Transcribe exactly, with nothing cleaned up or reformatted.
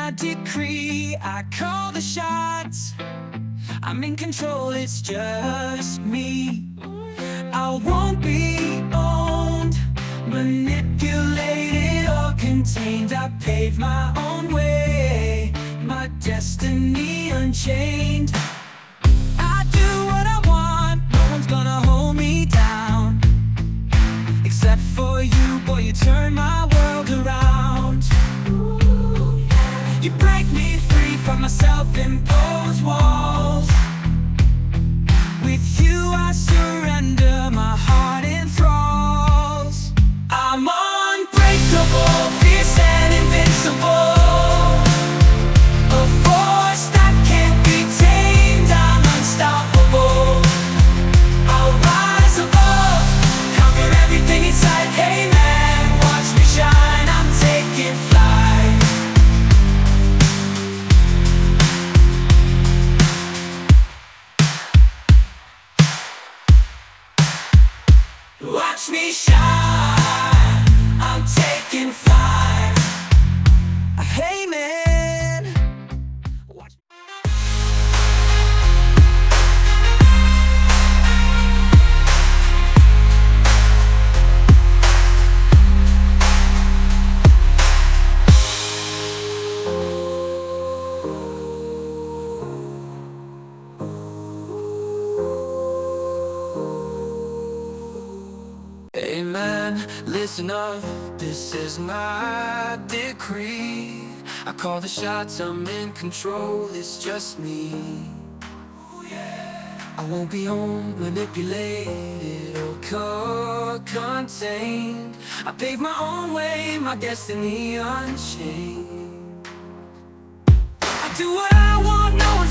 my decree. I call the shots, I'm in control, it's just me. I won't be owned, manipulated or contained. I pave my own way, my destiny unchained. I do what I want, no one's gonna hold me down. Except for you, boy, you turn my world around. You break me free from my self-imposed walls. With you I surrender my heart in thralls. I'm unbreakable, fierce and invincible, a force that can't be tamed. I'm unstoppable. I'll rise above, conquer everything inside. Hey man, watch me shine, I'm taking flight. Watch me shine, I'm taking flight. Hey man, watch. Amen, listen up, this is my decree. I call the shots, I'm in control, it's just me. I won't be owned, manipulated or co-contained. I pave my own way, my destiny unchained. I do what I want, no one